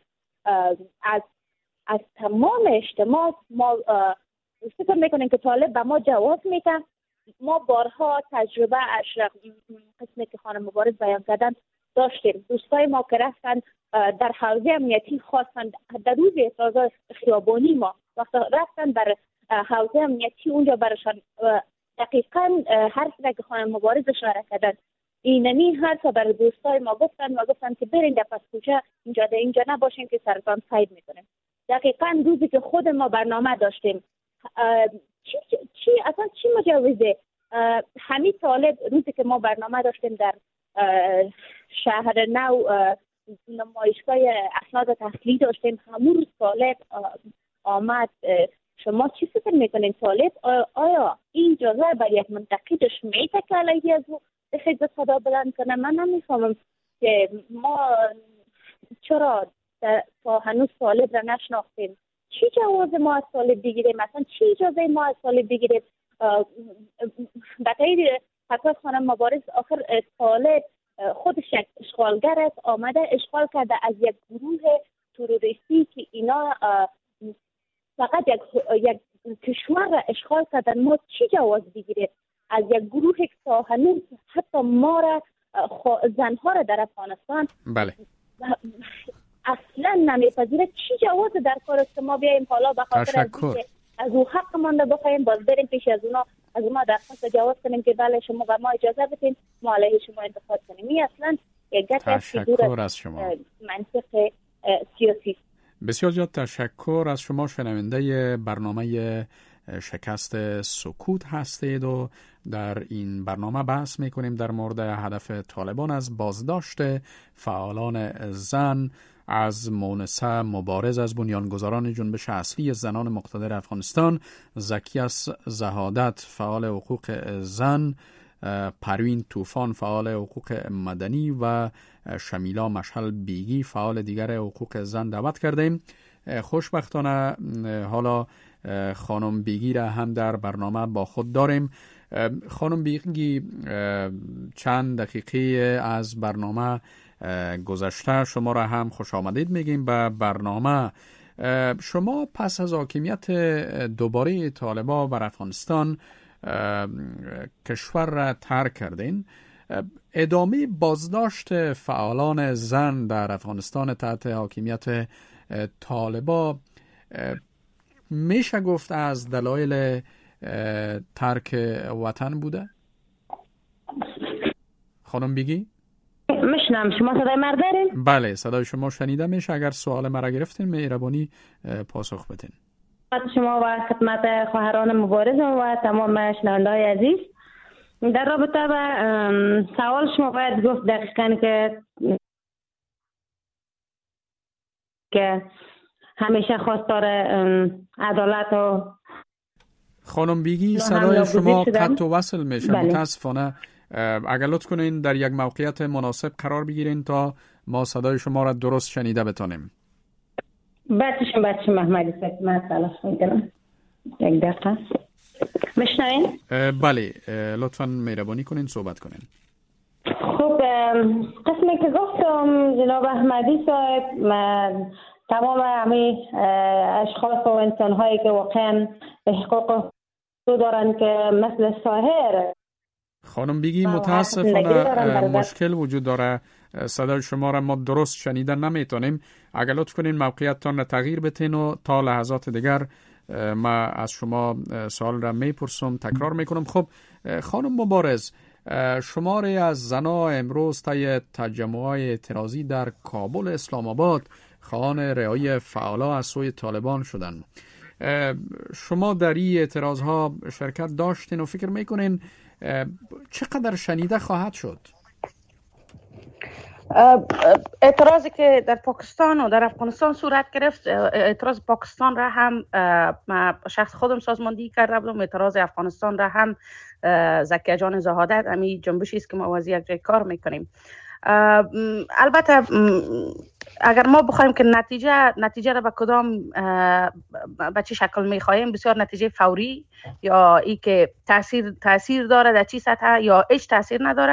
از تمام اجتماع، ما فکر میکنیم که طالب به ما جواز میده. ما بارها تجربه اشرق قسمی که خانم مبارز بیان کردن داشتیم. دوستای ما که رفتن در حوزه امنیتی خواستن در روز اعتراضات خیابانی ما وقتی رفتن بر حوزه امنیتی اونجا برشان دقیقاً حرف را که خانم مبارز اشاره کردن اینمی حرف بر دوستای ما گفتن که برین در پس کوچه اینجا نباشین که سرتان سید میکنیم. دقیقاً روزی که خود ما برنامه داشتیم چی مجوزه همین طالب روزی که ما برنامه داشتیم در شهر نو نمایشگاه اسناد تحصیلی داشتیم همون روز طالب آمد. شما چی فکر میکنین طالب آیا این اجازه بر یک منتقدش میده که علیه از او بخید صدا بلند کنه؟ من نمیفهمم که ما چرا تا هنوز طالب را نشناختیم. چی جواز ما از طالب بگیریم؟ مثلا چی اجازه ما از طالب بگیریم؟ بطیر حتی خانم مبارز آخر طالب خودش یک اشغالگر است، آمده اشغال کرده از یک گروه تروریستی که اینا فقط یک کشور را اشغال کردن. ما چی جواز بگیریم از یک گروه که تا هنوز حتی ما را زنها را در افغانستان
بله
اصلا نمیپذیره؟ چی جواز در کار است که ما بیاییم حالا به خاطر از او حق مانده بخوایم باز بریم پیش از اونا درخواست جواز کنیم که بله شما و ما اجازه بدین ما علیه شما انتخاب کنیم؟ این اصلا
تشکر از شما.
منطق سیاسی.
بسیار زیاد تشکر از شما. شنونده برنامه شکست سکوت هستید و در این برنامه بحث میکنیم در مورد هدف طالبان از بازداشت فعالان زن، از مونسه مبارز از بنیانگذاران جنبش اصلی زنان مقتدر افغانستان، زکیاس زهادت فعال حقوق زن، پروین طوفان فعال حقوق مدنی و شمیلا مشعل بیگی فعال دیگر حقوق زن دعوت کردیم. خوشبختانه حالا خانم بیگی را هم در برنامه با خود داریم. خانم بیگی چند دقیقه از برنامه گذشته شما را هم خوش آمدید میگیم به برنامه. شما پس از حاکمیت دوباره طالبان بر افغانستان کشور را ترک کردین. ادامه بازداشت فعالان زن در افغانستان تحت حاکمیت طالبان میشه گفت از دلایل ترک وطن بوده؟ خانم بیگی؟
میشنم. شما صدای مرا دارین؟
بله صدای شما شنیده میشه. اگر سوال مرا گرفتین مهربانی پاسخ بدین.
شما و خدمت خواهران مبارزم و تمام شنونده‌های عزیز، در رابطه با سوال شما باید گفت دقیقاً که همیشه خواستار عدالت و
خانم بیگی صدای شما قطع و وصل میشه. بله. متاسفانه اگر لطف کنین در یک موقعیت مناسب قرار بگیرین تا ما صدای شما را درست شنیده بتانیم.
بچه محمدی من تلاش میکنم. یک دقیقه میشنوین؟
بله لطفاً مهربانی کنین صحبت کنین.
خب قسمی که گفتم جناب احمدی صاحب، تمام همه اشخاص و انسان هایی که واقعا حقوق دارن که مثل ساهر.
خانم بیگی متاسفانه مشکل وجود داره، صدای شما را ما درست شنیدن نمیتونیم. اگر لطف کنین موقعیتتان را تغییر بتین و تا لحظات دیگر ما از شما سوال را میپرسم تکرار میکنم. خب خانم مبارز، شماری از زنها امروز طی تجمع‌های اعتراضی در کابل اسلام آباد خواهان رهایی فعالا از سوی طالبان شدند. شما در این اعتراضها شرکت داشتین و فکر میکنین چقدر شنیده خواهد شد؟
اعتراضی که در پاکستان و در افغانستان صورت گرفت، اعتراض پاکستان را هم شخص خودم سازماندهی کرده بودم، اعتراض افغانستان را هم زکیه جان زهادت، همین جنبشی است که ما از یک جای کار میکنیم. البته اگر ما بخوایم که نتیجه را به کدام به چه شکل میخوایم، بسیار نتیجه فوری یا ای که تاثیر داره در چی سطح یا هیچ تاثیر نداره،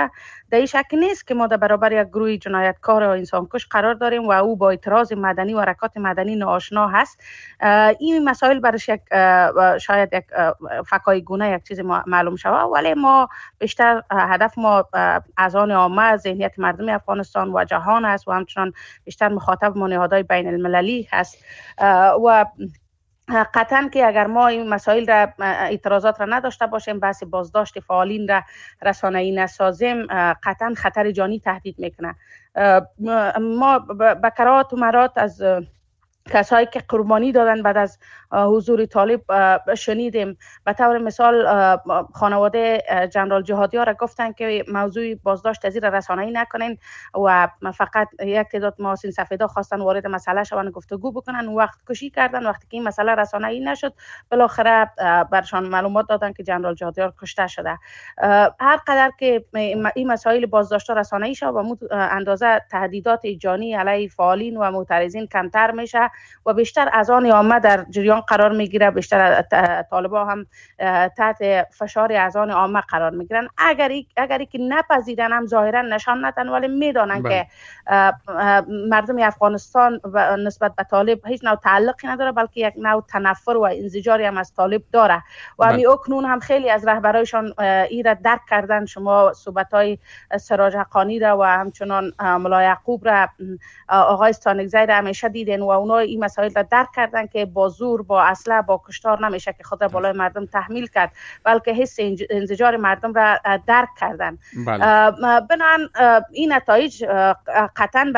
در این شک نیست که ما در برابر یک گروه جنایتکار و انسانکش قرار داریم و او با اعتراض مدنی و حرکات مدنی ناآشنا هست. این مسائل برش یک شاید یک فکای گونه یک چیز معلوم شود، ولی ما بیشتر هدف ما اذهان عامه، ذهنیت مردم افغانستان و جهان است و همچنان بیشتر مخاطب ما نهادهای بین المللی هست و قطعا که اگر ما این مسائل را اعتراضات را نداشته باشیم، بحث بازداشت فعالین را رسانه‌ای نسازیم، قطعا خطر جانی تهدید میکنه. ما به کرات و مرات از کسایی که قربانی دادن بعد از حضور طالب شنیدیم. به طور مثال خانواده جنرال جهادیار را گفتن که موضوع بازداشت از این رسانه‌ای نکنین و فقط یک تعداد محاسن سفیدا خواستن وارد مسئله شون، گفتگو بکنن، وقت کشی کردن. وقتی که این مسئله رسانه‌ای نشد، بالاخره برشان معلومات دادن که جنرال جهادیار کشته شده. هر قدر که این مسائل بازداشت رسانه‌ای شد و اندازه تهدیدات جانی علیه فعالین و معترضین کمتر میشه و بیشتر اذهان عامه در جریان قرار میگیره. بیشتر طالبان هم تحت فشار اذهان عامه قرار میگیرن. اگری که نپذیرن هم ظاهرا نشان ندن، ولی میدانن که مردم افغانستان نسبت به طالب هیچ نوع تعلقی نداره، بلکه یک نوع تنفر و انزجاری هم از طالب داره و همین اکنون هم خیلی از رهبرایشان این را درک کردن. شما صحبت‌های سراج حقانی را و همچنان ملا یعقوب را، آقای استانکزی را همیشه دیدن و اونا این مسائل را درک کردن که با زور، با اسلحه، با کشتار نمیشه که خود را بالای مردم تحمیل کرد، بلکه حس انزجار مردم را درک کردن. بنابراین این نتایج قطعا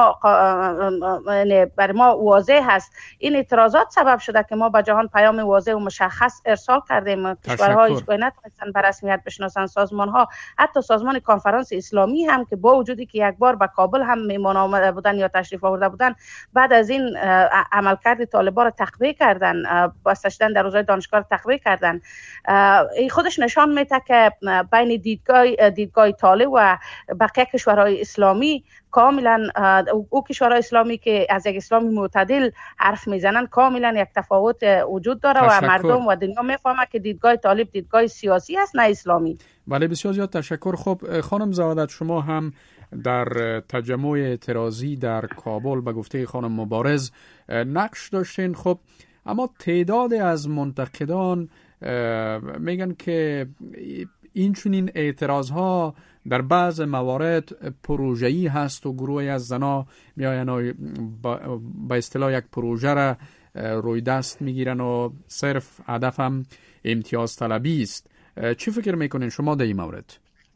برای ما واضح هست. این اعتراضات سبب شده که ما به جهان پیام واضح و مشخص ارسال کردیم. کشورها هیچ گونه نتونستن به رسمیت بشناسن. سازمان‌ها، حتی سازمان کنفرانس اسلامی هم که با وجودی که یک بار به کابل هم میهمان آمده بودن یا تشریف آورده بودن، بعد از این عملکرد طالبان را تقویه کردن، بسته شدن در روزهای دانشگاه را تقویه کردن. این خودش نشان میده که بین دیدگاه طالب و بقیه کشورهای اسلامی کاملا، او کشورهای اسلامی که از یک اسلام معتدل حرف میزنن، کاملا یک تفاوت وجود داره و مردم و دنیا میفهمه که دیدگاه طالب دیدگاه سیاسی است، نه اسلامی.
بله، بسیار زیاد تشکر. خب خانم زوادت، شما هم در تجمع اعتراضی در کابل به گفته خانم مبارز نقش داشتین. خب اما تعداد از منتقدان میگن که این چنین اعتراض ها در بعض موارد پروژه‌ای هست و گروهی از زنا میآیند و با اصطلاح یک پروژه را روی دست میگیرن و صرف هدف هم امتیاز طلبی است. چی فکر میکنین شما در این مورد؟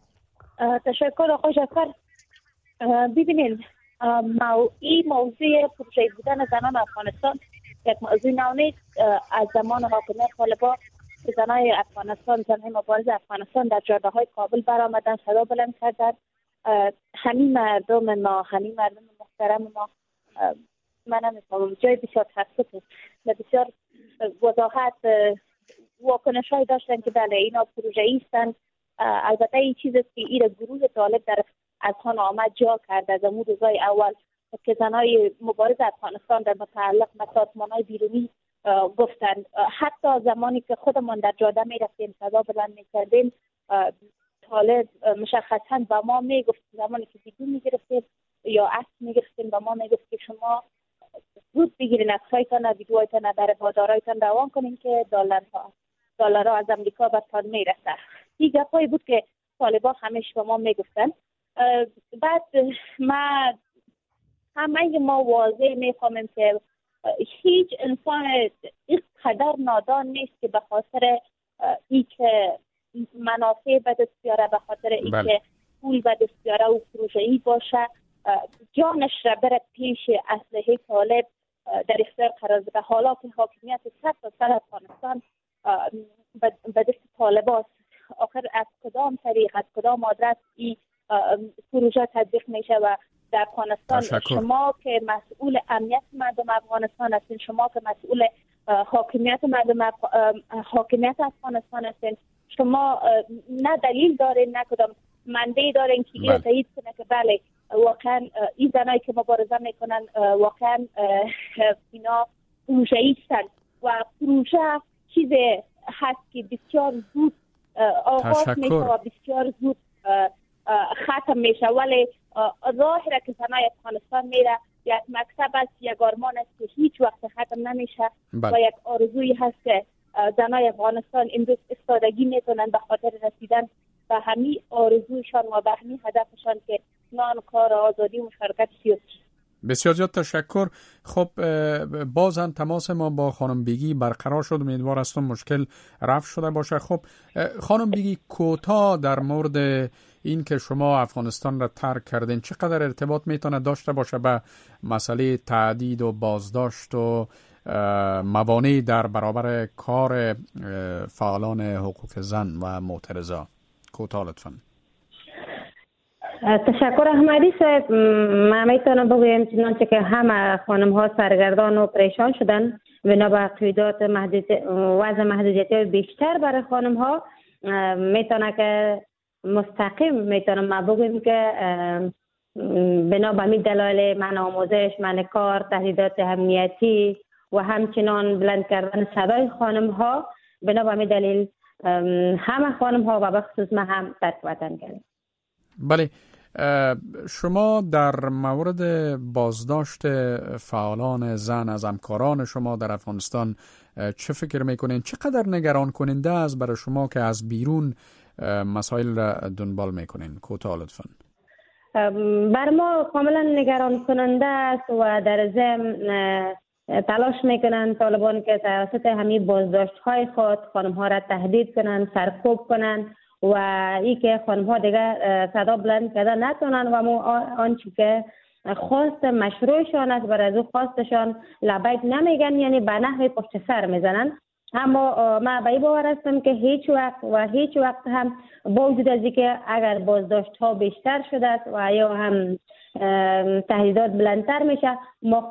تشکر آقای جعفر. ببینید، این موضوع پروژه بودن زنان افغانستان یک موضوع نو نیست. از زمان حاکمیت طالبان که زنای افغانستان، زنای مبارز افغانستان در جاده‌های کابل برآمدن، صدا بلند کردن. همین مردم محترم ما، من نمی‌فهمم، جای بسیار تأسف و بسیار وضاحت واکنش‌هایی داشتن که بله اینا پروژه‌ای هستند. البته این چیز است که این گروه طالب در اذهان آمد جا کرد از امور روزای اول که زنای مبارز افغانستان در متعلق به سازمان‌های بیرونی گفتند. حتی زمانی که خودمان در جاده می‌رفتیم صدا بلند می‌کردیم، طالب مشخصاً به ما میگفت، زمانی که ویدیو می‌گرفتیم یا عکس می‌گرفتیم به ما میگفت که شما زود بگیرین عکس‌هایتان و ویدیوهایتان در بازارهایتان روان کنین که دلارها از امریکا برتان میرسه. این گپایی بود که طالبان همیشه به ما میگفتن. بعد همه ما واضح میفهمیم که هیچ انسان اینقدر نادان نیست که به خاطر ای که منافع به دست بیاره، به خاطر ای که پول به دست بیاره و پروژه‌ای باشه، جانش را بره پیش اسلحه طالب در اختیار قرار بده. حالا که حاکمیت 100% افغانستان به دست طالب است، آخر از کدام طریق، از کدام آدرس این پروژه تطبیق میشه و در افغانستان شما که مسئول امنیت مردم افغانستان هستین، شما که مسئول حاکمیت افغانستان هستین، شما نه دلیل دارین نه کدام منبع دارین که این تایید کنه که بله واقعا این زنایی که مبارزه میکنن واقعا اینا پروژه‌ای هستن و پروژه چیز هست که بسیار زود آغاز میشه و بسیار زود ختم میشه. ولی راهی را که زنای افغانستان میره یک مکتب است، یک آرمان است که هیچ وقت ختم نمیشه و یک آرزویی هست که زنای افغانستان امروز استادگی میکنن به خاطر رسیدن به همین آرزویشان و به همین هدفشان که نان، کار، آزادی و مشارکت سیاسی.
بسیار زیاد تشکر. خب باز هم تماس ما با خانم بیگی برقرار شد. امیدوار هستم مشکل رفع شده باشه. خب خانم بیگی، کوتاه در مورد این که شما افغانستان را ترک کردین چقدر ارتباط میتونه داشته باشه به مسئله تعدید و بازداشت و موانعی در برابر کار فعالان حقوق زن و معترضا؟ کوتاه لطفاً.
تشکر احمدی صاحب. ما میتونم بگویم چنانچه که همه خانم ها سرگردان و پریشان شدن بنا به قیودات وضع محدودیت بیشتر برای خانم ها، میتونه که مستقیم میتونم ما بگویم که بنا به همین دلایل من آموزش، من کار، تهدیدات امنیتی و همچنان بلند کردن صدای خانم ها، بنا به همین دلیل همه خانم ها و به خصوص ما هم ترک وطن کردیم.
بله، شما در مورد بازداشت فعالان زن از همکاران شما در افغانستان چه فکر میکنین؟ چقدر نگران کننده است برای شما که از بیرون مسائل را دنبال میکنین؟ کوتاه لطفاً.
بر ما کاملا نگران کننده است و در ضمن تلاش میکنن طالبان که توسط همین بازداشت های خود خانم ها را تهدید کنن، سرکوب کنن و ای که خانم ها دیگه صدا بلند کردن نتونن و آنچه که خواست مشروعشان است بر از او خواستشان لبیک نمیگن، یعنی به نحو پشت سر میزنن. اما ما به این باور هستم که هیچ وقت هم با وجود از اینکه اگر بازداشت ها بیشتر شده است و یا هم تهدیدات بلندتر میشه، ما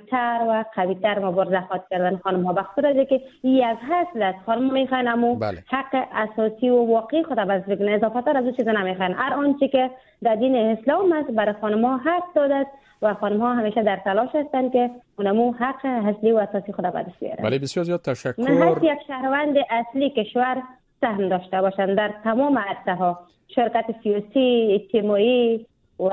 قویتر مبارزه خواهد کردن خانم ها، بخاطر از اینکه یک حاصل است. خانم میخوان امو حق اساسی و واقعی خود باز بگن، اضافه تر از اون چیزا نمیخوان. هر آنچه که در دین اسلام است برای خانم ها حق داده است و خانم ها همیشه در تلاش هستند که اونمو حق اصلی و اساسی خود به دست بیارن.
بله، بسیار زیاد تشکر.
من یک شهروند اصلی کشور سهم داشته باشند در تمام عرصه ها، شرکت سیاسی، اجتماعی و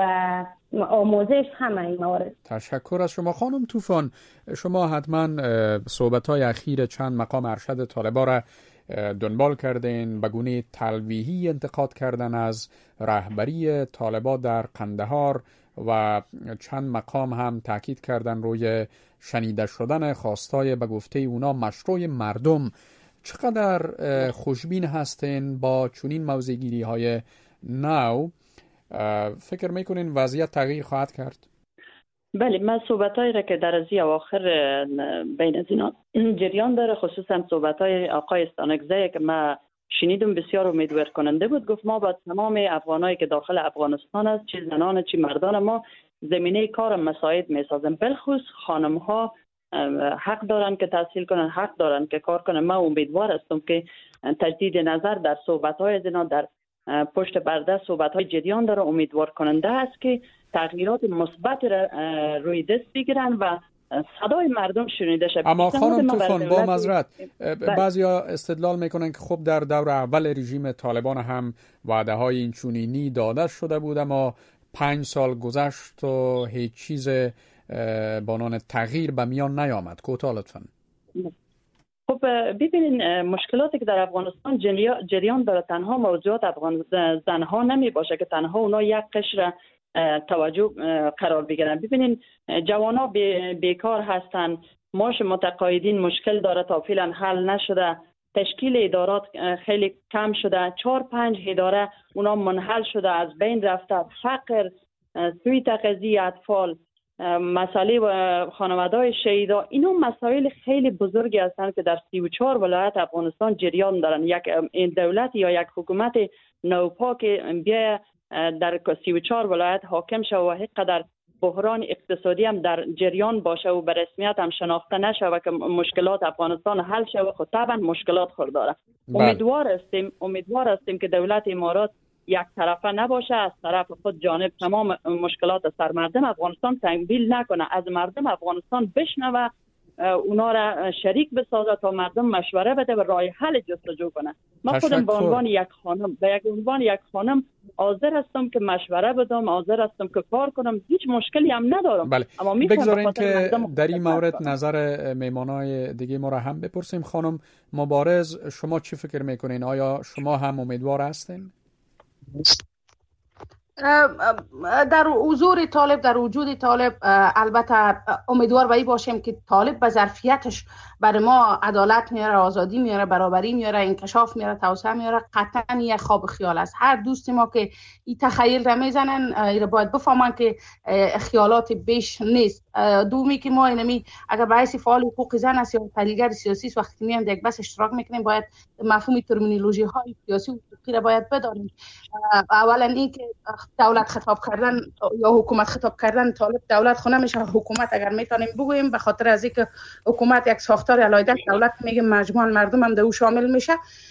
آموزش، همه این موارد.
تشکر از شما. خانم طوفان، شما حتما صحبت‌های اخیر چند مقام ارشد طالبان را دنبال کردین، به گونه تلویحی انتقاد کردن از رهبری طالبان در قندهار و چند مقام هم تاکید کردن روی شنیده شدن خواستای به گفته اونا مشروع مردم. چقدر خوشبین هستین با چنین موضع‌گیری های نو؟ فکر میکنین وضعیت تغییر خواهد کرد؟
بله، من صحبتایی را که در از اواخر بین از اینا جریان داره، خصوصا صحبتای آقای استانکزی که من شنیدم بسیار امیدوار کننده بود. گفت ما با تمام افغانایی که داخل افغانستان است، چه زنان چه مردان، ما زمینه کار مساعد میسازیم. بالخصوص خانم ها حق دارن که تحصیل کنن، حق دارن که کار کنن. من امیدوار هستم که تجدید نظر در صحبت‌های از اینا در پشت پرده صحبت‌های جریان داره، امیدوار کننده است که تغییرات مثبت را روی دست بگیرن و صدای مردم شنیده شه.
اما خانم طوفان، با معذرت، بعضیا استدلال میکنن که خب در دور اول رژیم طالبان هم وعده‌های اینچنینی داده شده بود، اما 5 سال گذشت و هیچ چیز بانان تغییر به میان نیامد. کوتاه لطفاً.
خب ببینین، مشکلاتی که در افغانستان جریان داره تنها موضوعات زنها نمی باشه که تنها اونا یک قشر توجه قرار بگیرن. ببینین، جوانا بیکار هستن، معاش متقاعدین مشکل داره تا فعلا حل نشده، تشکیل ادارات خیلی کم شده، 4-5 اداره اونا منحل شده، از بین رفته، فقر، سوی تغذیه اطفال، مسئله خانواده‌های شهیدا، اینا مسائل خیلی بزرگی هستند که در 34 ولایت افغانستان جریان دارن. یک دولت یا یک حکومت نوپا که بیا در 34 ولایت حاکم شود و اینقدر بحران اقتصادی هم در جریان باشه و به رسمیت هم شناخته نشه و که مشکلات افغانستان حل شود، خب طبعا مشکلات خورداره. امیدوار هستیم که دولت امارات یک طرفه نباشه، از طرف خود جانب تمام مشکلات سر مردم افغانستان تحمیل نکنه، از مردم افغانستان بشنوه اونا را شریک بسازه تا مردم مشوره بده و راه حل جستجو کنه. من خودم به عنوان یک خانم حاضر هستم که مشوره بدم، حاضر هستم که کار کنم، هیچ مشکلی هم ندارم.
بله. اما بگذارین که در این مورد نظر میمانای دیگه ما را هم بپرسیم. خانم مبارز، شما چی فکر میکنین؟ آیا شما هم امیدوار هستین؟
در حضور طالب، در وجود طالب، البته امیدوار به این باشیم که طالب به ظرفیتش برای ما عدالت میاره، آزادی میاره، برابری میاره، انکشاف میاره، توسعه میاره. قطعا یک خواب خیال است. هر دوست ما که این تخیل را میزنن اینا باید بفهمن که خیالات بیش نیست. دومی که ما اینمی اگر به حیث فعال حقوق زن است یا تحلیلگر سیاسی است، وقتی میایم در یک بحث اشتراک میکنیم باید مفهوم ترمینولوژی های سیاسی و حقوقی را باید بدانیم. اولا این که دولت خطاب کردن یا حکومت خطاب کردن، طالب دولت خو نمیشه، حکومت اگر میتونیم بگوییم، به خاطر از اینکه حکومت یک ساختار علیحده، دولت میگه مجموعاً مردم هم در او شامل میشه.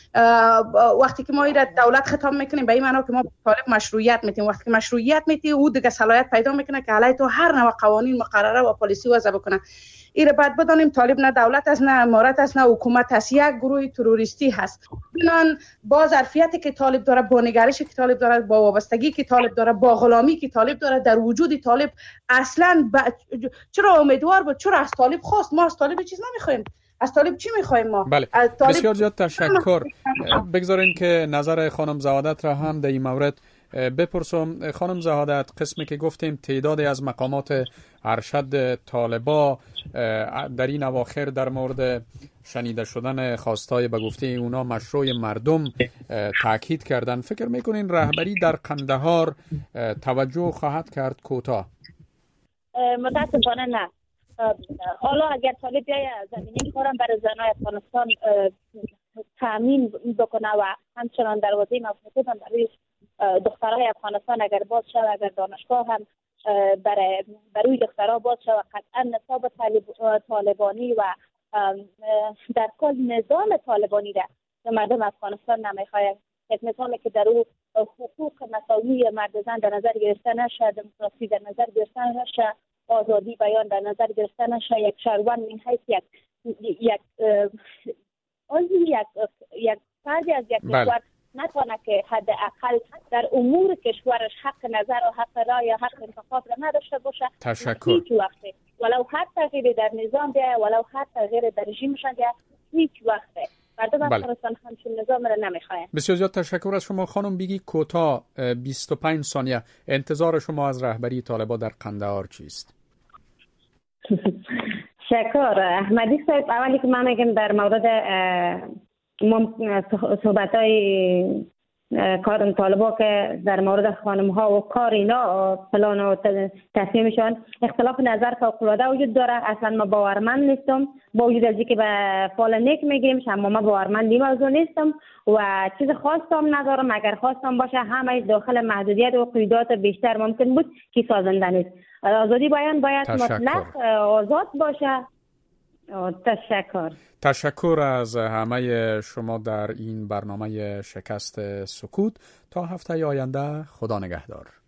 وقتی که ما این دولت خطاب میکنیم به این معنی که ما طالب مشروعیت میتیم. وقتی که مشروعیت میتی او دیگه صلاحیت پیدا میکنه که علیه تو هر نوع قوانین مقرره و پالیسی وضع بکنه. این رو باید بدانیم طالب نه دولت است، نه امارت است، نه حکومت است، یک گروه تروریستی هست. بنان با ظرفیتی که طالب داره، با نگرشی که طالب داره، با وابستگی که طالب داره، با غلامی که طالب داره، در وجود طالب اصلا چرا امیدوار بود؟ چرا از طالب خواست؟ ما از طالب چیز نمیخوایم. از طالب چی میخوایم ما؟
بله. بسیار زیاد تشکر. بگذارین که نظر خانم زهادت را هم در این مورد بپرسم. خانم زهادت، قسمی که گفتیم تعدادی از مقامات ارشد طالبا در این اواخر در مورد شنیده شدن خواستای به گفته اونا مشروع مردم تاکید کردن، فکر میکنین رهبری در قندهار توجه خواهد کرد کوتاه؟
متاسفانه نه. حالا اگر طالب بیای زمینه کارم برای زنای افغانستان تامین بکنه و همچنان دروازه مفتوح هم برای دخترای افغانستان اگر باز شد، اگر دانشگاه هم برای دخترها باز شد، قطعا نصاب طالبانی و در کل نظام طالبانی را مردم افغانستان نمیخواهد. یک نظامی که در او حقوق مساوی مرد زن در نظر گرفته نشه، دموکراسی در نظر گرفته نشه، آزادی بیان در نظر گرفته نشه، یک شهروند من حیث یک فردی از یک کشور نتونه که حداقل در امور کشورش حق نظر و حق رای یا حق انتخاب را نداشته باشه.
تشکر.
هیچ وقته ولو هر تغییری در نظام بیاید، ولو هر تغییری در رژیمشان بیاید، هیچ وقته مردم افغانستان همچین نظام را نمیخواهند.
بسیار زیاد تشکر از شما. خانم بگی کوتاه 25 ثانیه انتظار شما از رهبری طالبان در قندهار چیست؟
شکر احمدی صاحب. اولی که من میگم در مورد صحبت‌های کار طالبا که در مورد خانم‌ها و کار اینا پلان و تصمیمشان اختلاف نظر فوق‌العاده وجود داره. اصلا ما باورمند نیستم با وجود از اینکه به فال نیک میگیم، اما ما باورمند این موضوع نیستم و چیز خاصم ندارم. اگر خواستم باشه همه داخل محدودیت و قیودات بیشتر ممکن بود که سازنده نیست. آزادی بیان باید مطلق آزاد باشه.
تشکر از همه شما در این برنامه شکست سکوت. تا هفته آینده، خدا نگهدار.